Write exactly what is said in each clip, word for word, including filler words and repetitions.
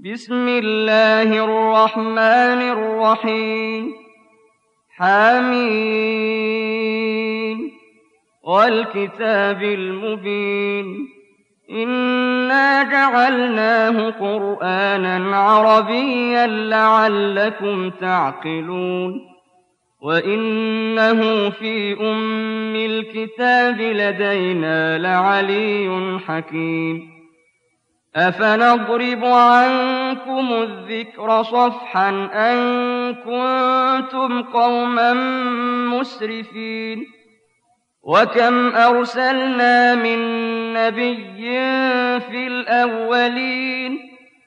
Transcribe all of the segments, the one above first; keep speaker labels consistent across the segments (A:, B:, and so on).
A: بسم الله الرحمن الرحيم حميم والكتاب المبين إنا جعلناه قرآنا عربيا لعلكم تعقلون وإنه في أم الكتاب لدينا لعلي حكيم أفنضرب عنكم الذكر صفحا أن كنتم قوما مسرفين وكم أرسلنا من نبي في الأولين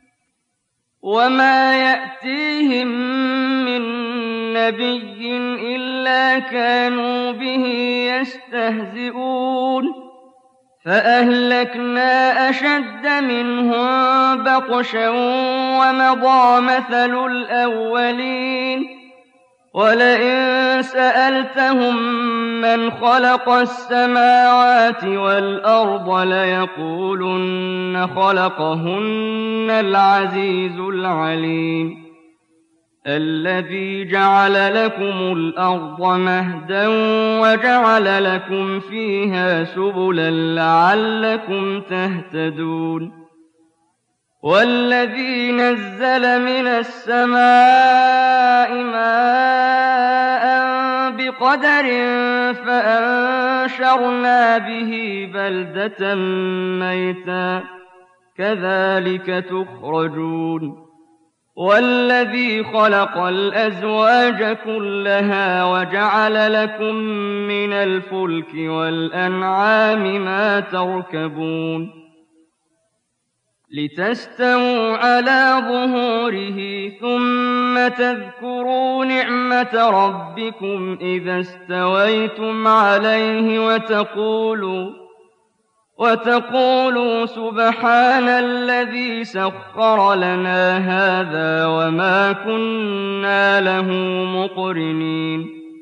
A: وما يأتيهم من نبي إلا كانوا به يستهزئون فأهلكنا أشد منهم بطشا ومضى مثل الأولين ولئن سألتهم من خلق السماوات والأرض ليقولن خلقهن العزيز العليم الذي جعل لكم الأرض مهدا وجعل لكم فيها سبلا لعلكم تهتدون والذي نزل من السماء ماء بقدر فأنشرنا به بلدة ميتا كذلك تخرجون والذي خلق الأزواج كلها وجعل لكم من الفلك والأنعام ما تركبون لتستووا على ظهوره ثم تذكروا نعمة ربكم إذا استويتم عليه وتقولوا وتقولوا سبحان الذي سخر لنا هذا وما كنا له مقرنين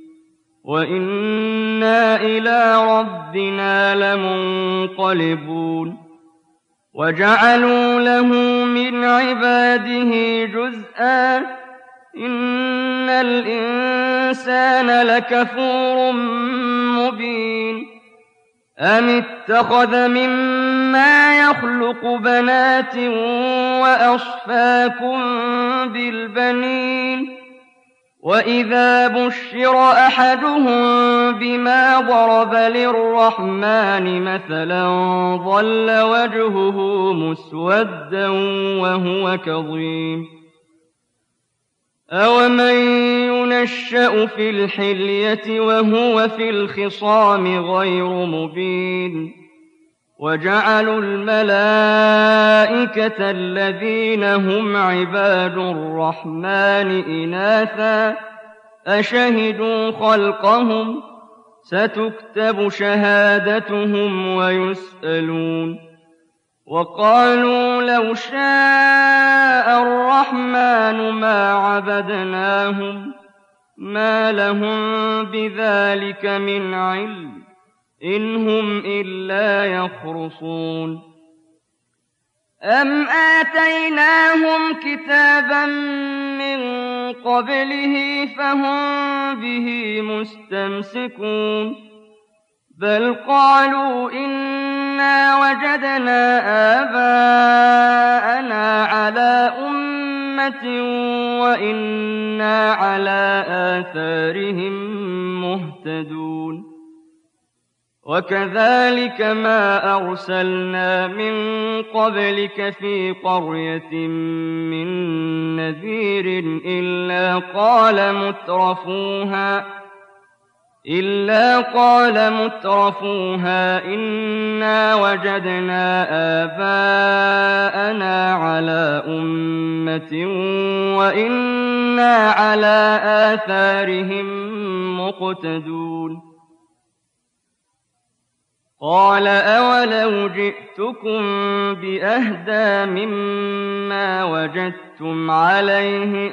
A: وإنا إلى ربنا لمنقلبون وجعلوا له من عباده جزءا إن الإنسان لكفور مبين أم اتخذ مما يخلق بنات وأصفاكم بالبنين وإذا بشر أحدهم بما ضرب للرحمن مثلا ظل وجهه مسودا وهو كظيم أومن ينشأ في الحلية وهو في الخصام غير مبين وجعلوا الملائكة الذين هم عباد الرحمن إناثا أشهدوا خلقهم ستكتب شهادتهم ويسألون وقالوا لو شاء الرحمن ما عبدناهم ما لهم بذلك من علم إن هم إلا يخرصون أم آتيناهم كتابا من قبله فهم به مستمسكون بل قالوا إنا وجدنا آباءنا على أمة وإنا على آثارهم مهتدون وكذلك ما أرسلنا من قبلك في قرية من نذير إلا قال مترفوها إلا قال مترفوها إنا وجدنا آباءنا على أمة وإنا على آثارهم مقتدون قال أولو جئتكم بأهدى مما وجدتم عليه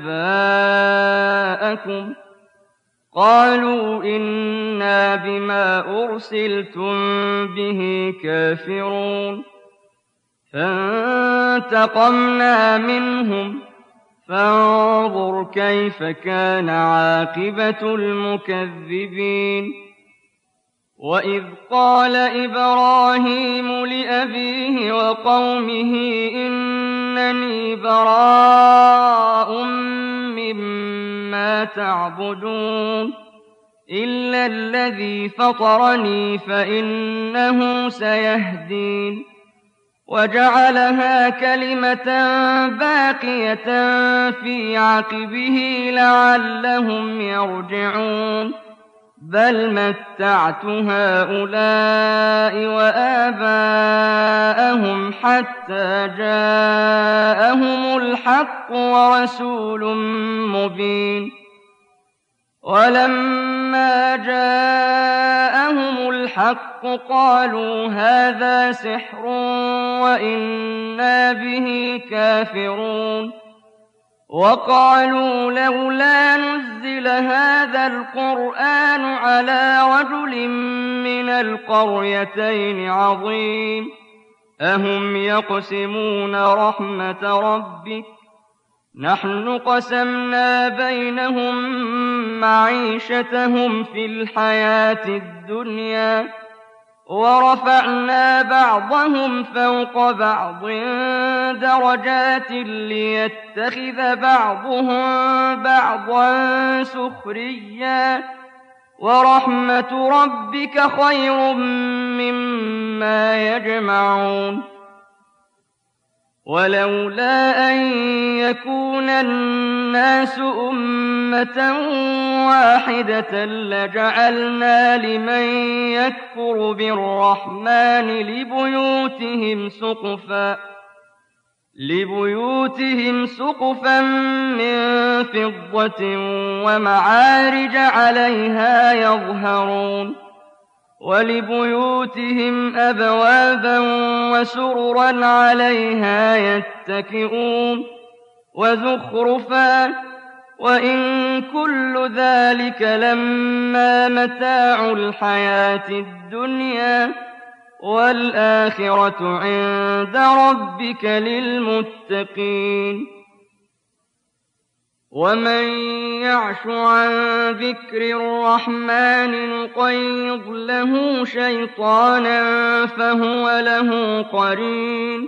A: آباءكم قالوا إنا بما أرسلتم به كافرون فانتقمنا منهم فانظر كيف كان عاقبة المكذبين. وإذ قال إبراهيم لأبيه وقومه إنني براء مما تعبدون إلا الذي فطرني فإنه سيهدين. وجعلها كلمة باقية في عقبه لعلهم يرجعون. بل متعت هؤلاء وآباءهم حتى جاءهم الحق ورسول مبين. ولما جاءهم الحق قالوا هذا سحر وإنا به كافرون. وقالوا لولا نزل هذا القرآن على رجل من القريتين عظيم. أهم يقسمون رحمة ربك نحن قسمنا بينهم معيشتهم في الحياة الدنيا ورفعنا بعضهم فوق بعض درجات ليتخذ بعضهم بعضا سخريا ورحمة ربك خير مما يجمعون. ولولا أن يكون الناس أمة واحدة لجعلنا لمن يكفر بالرحمن لبيوتهم سقفا لبيوتهم سقفا من فضة ومعارج عليها يظهرون. ولبيوتهم أبوابا وسررا عليها يتكئون وزخرفا وإن كل ذلك لما متاع الحياة الدنيا والآخرة عند ربك للمتقين. ومن يعش عن ذكر الرحمن نقيض له شيطانا فهو له قرين.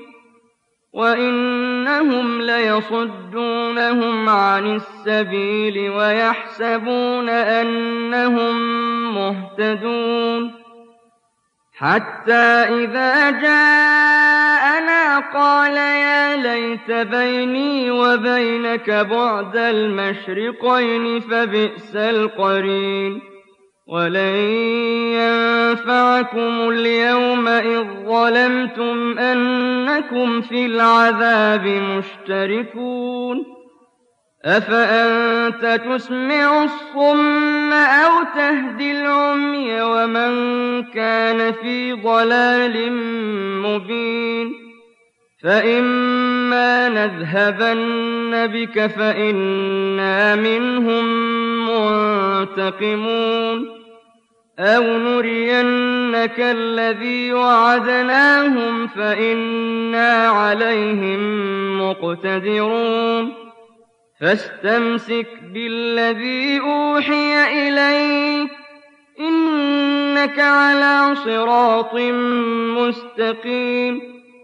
A: وإنهم ليصدونهم عن السبيل ويحسبون أنهم مهتدون. حتى إذا جاءنا قال يا ليت بيني وبينك بعد المشرقين فبئس القرين. ولن ينفعكم اليوم إذ ظلمتم أنكم في العذاب مشتركون. أفأنت تسمع الصم أو تهدي العمي ومن كان في ضلال مبين. فإما نذهبن بك فإنا منهم منتقمون أو نرينك الذي وعدناهم فإنا عليهم مقتدرون. فاستمسك بالذي أوحي إليك إنك على صراط مستقيم.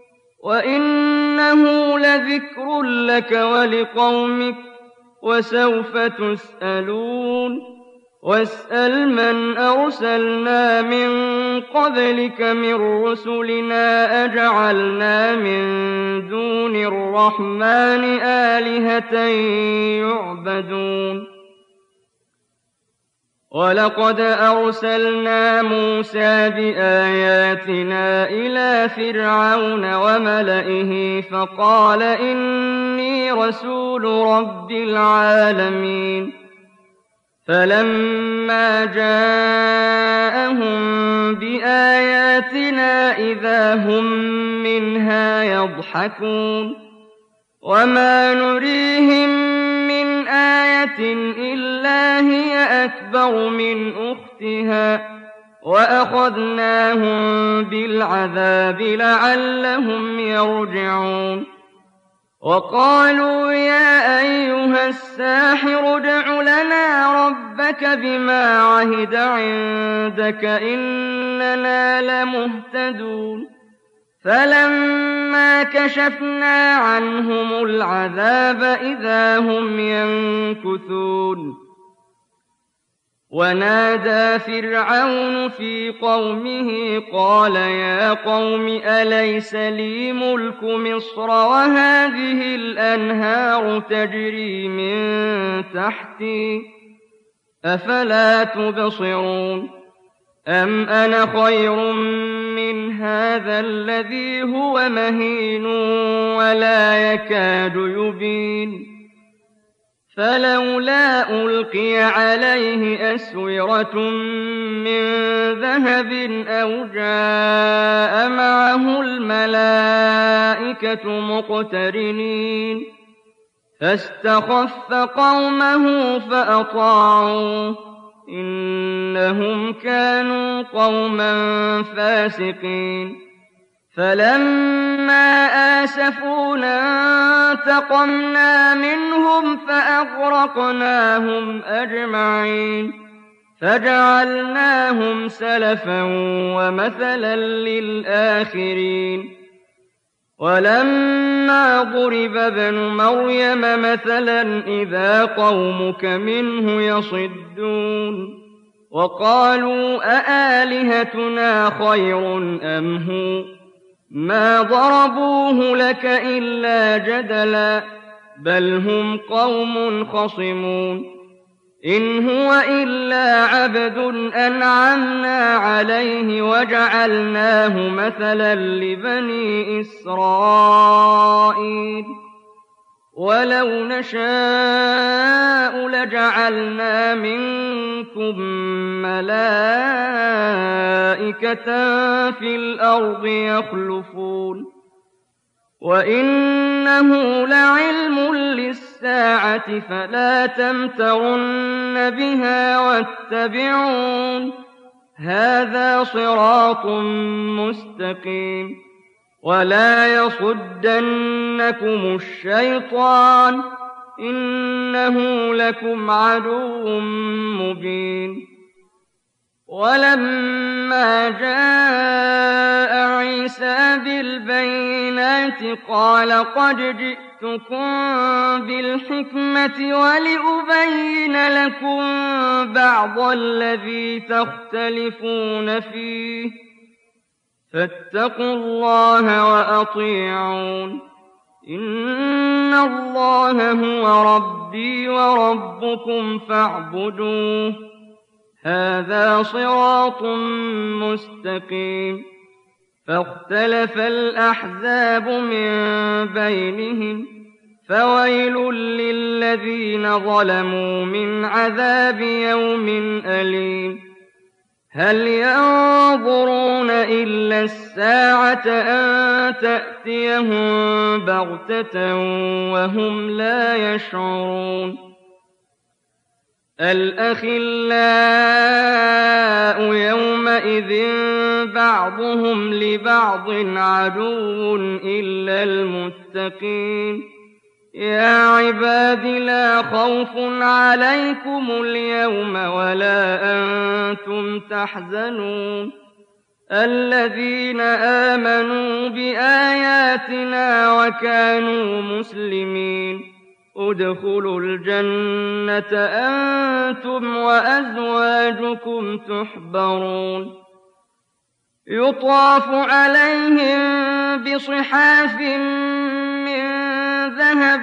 A: وإنه لذكر لك ولقومك وسوف تسألون. واسأل من أرسلنا من قبلك من رسلنا أجعلنا من دون الرحمن آلهة يعبدون. ولقد أرسلنا موسى بآياتنا إلى فرعون وملئه فقال إني رسول رب العالمين. فلما جاءهم بآياتنا إذا هم منها يضحكون. وما نريهم من آية إلا هي أكبر من أختها وأخذناهم بالعذاب لعلهم يرجعون وقالوا يا أيها الساحر ادع لنا ربك بما عهد عندك إننا لمهتدون فلما كشفنا عنهم العذاب إذا هم ينكثون ونادى فرعون في قومه قال يا قوم أليس لي ملك مصر وهذه الأنهار تجري من تحتي أفلا تبصرون أم أنا خير من هذا الذي هو مهين ولا يكاد يبين فلولا ألقي عليه أسورة من ذهب أو جاء معه الملائكة مقترنين فاستخف قومه فأطاعوه إنهم كانوا قوما فاسقين فلما آسفونا انتقمنا منهم فأغرقناهم أجمعين فجعلناهم سلفا ومثلا للآخرين ولما ضرب ابن مريم مثلا إذا قومك منه يصدون وقالوا أآلهتنا خير أم هو ما ضربوه لك إلا جدلا بل هم قوم خصمون إن هو إلا عبد أنعمنا عليه وجعلناه مثلا لبني إسرائيل ولو نشاء لجعلنا منكم ملائكة في الأرض يخلفون وإنه لعلم للساعة فلا تمترن بها واتبعون هذا صراط مستقيم ولا يصدنكم الشيطان إنه لكم عدو مبين ولما جاء عيسى بالبينات قال قد جئتكم بالحكمة ولأبين لكم بعض الذي تختلفون فيه فاتقوا الله وأطيعون إن الله هو ربي وربكم فاعبدوه هذا صراط مستقيم فاختلف الأحزاب من بينهم فويل للذين ظلموا من عذاب يوم أليم هل ينظرون إلا الساعة أن تأتيهم بغتة وهم لا يشعرون الأخلاء يومئذ بعضهم لبعض عدو إلا المتقين يا عباد لا خوف عليكم اليوم ولا أنتم تحزنون الذين آمنوا بآياتنا وكانوا مسلمين ادخلوا الجنة أنتم وأزواجكم تحبرون يطاف عليهم بصحاف من ذهب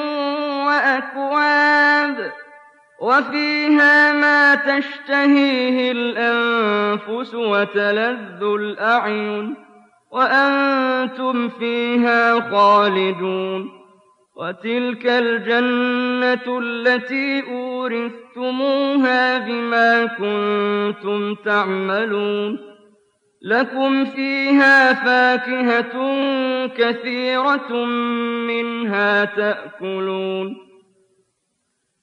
A: وأكواب وفيها ما تشتهيه الأنفس وتلذ الأعين وأنتم فيها خالدون وتلك الجنة التي أورثتموها بما كنتم تعملون لكم فيها فاكهة كثيرة منها تأكلون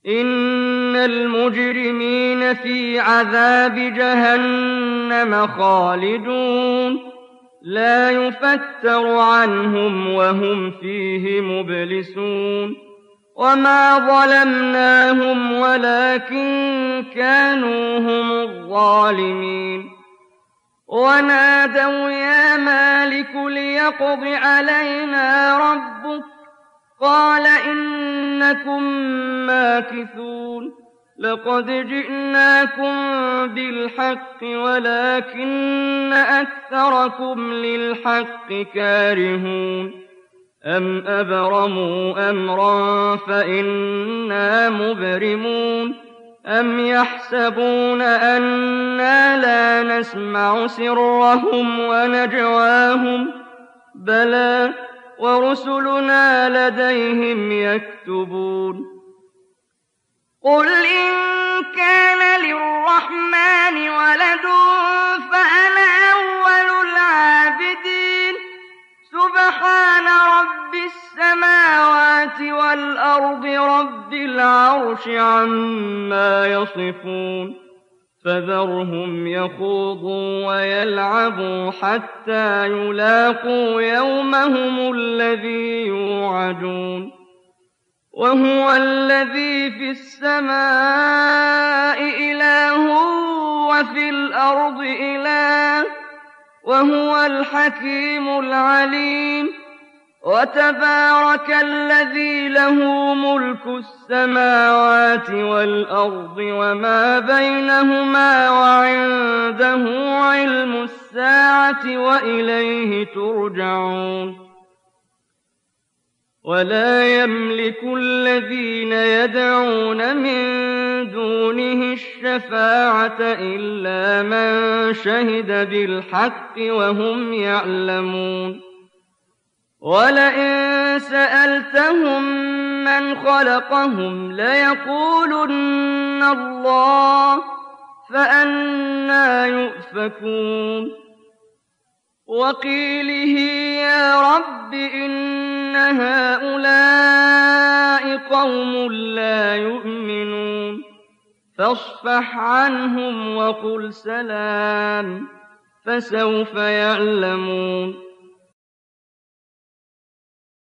A: إِنَّ الْمُجْرِمِينَ فِي عَذَابِ جَهَنَّمَ خَالِدُونَ لَا يُفَتَّرُ عَنْهُمْ وَهُمْ فِيهِ مُبْلِسُونَ وَمَا ظَلَمْنَاهُمْ وَلَٰكِن كَانُوا هُمُ الظَّالِمِينَ وَنَادَوْا يَا مَالِكُ لِيَقْضِ عَلَيْنَا رَبُّكَ قَالَ إِنَّكُم مَّاكِثُونَ لَقَدْ جِئْنَاكُم بِالْحَقِّ وَلَٰكِنَّ أَكْثَرَكُمْ لِلْحَقِّ كَارِهُونَ أَمْ أَبْرَمُوا أَمْرًا فَإِنَّا مُبْرِمُونَ أَمْ يَحْسَبُونَ أَنَّا لَا نَسْمَعُ سِرَّهُمْ وَنَجْوَاهُم بَلَىٰ وَرُسُلُنَا لَدَيْهِمْ يَكْتُبُونَ قُلْ إِن كَانَ لِلرَّحْمَٰنِ وَلَدٌ فَأَنَا أَوَّلُ الْعَابِدِينَ سُبْحَانَ رَبِّ السَّمَاوَاتِ وَالْأَرْضِ رَبِّ الْعَرْشِ عَمَّا يَصِفُونَ فَذَرْهُمْ يَخُوضُوا وَيَلْعَبُوا حَتَّىٰ يُلَاقُوا يَوْمَهُمُ الَّذِي يُوعَدُونَ وَهُوَ الَّذِي فِي السَّمَاءِ إِلَٰهٌ وَفِي الْأَرْضِ إِلَٰهٌ وَهُوَ الْحَكِيمُ الْعَلِيمُ وَتَبَارَكَ الَّذِي لَهُ مُلْكُ السَّمَاوَاتِ وَالْأَرْضِ وَمَا بَيْنَهُمَا وَعِندَهُ عِلْمُ السَّاعَةِ وَإِلَيْهِ تُرْجَعُونَ وَلَا يَمْلِكُ الَّذِينَ يَدْعُونَ مِن دُونِهِ الشَّفَاعَةَ إِلَّا مَن شَهِدَ بِالْحَقِّ وَهُمْ يَعْلَمُونَ وَلَئِن سَأَلْتَهُم مَّنْ خَلَقَهُمْ لَيَقُولُنَّ اللَّهُ فَأَنَّىٰ يُؤْفَكُونَ وَقِيلِهِ يَا رَبِّ إِنَّ هَٰؤُلَاءِ قَوْمٌ لَّا يُؤْمِنُونَ فَاصْفَحْ عَنْهُمْ وَقُلْ سَلَامٌ فَسَوْفَ يَعْلَمُونَ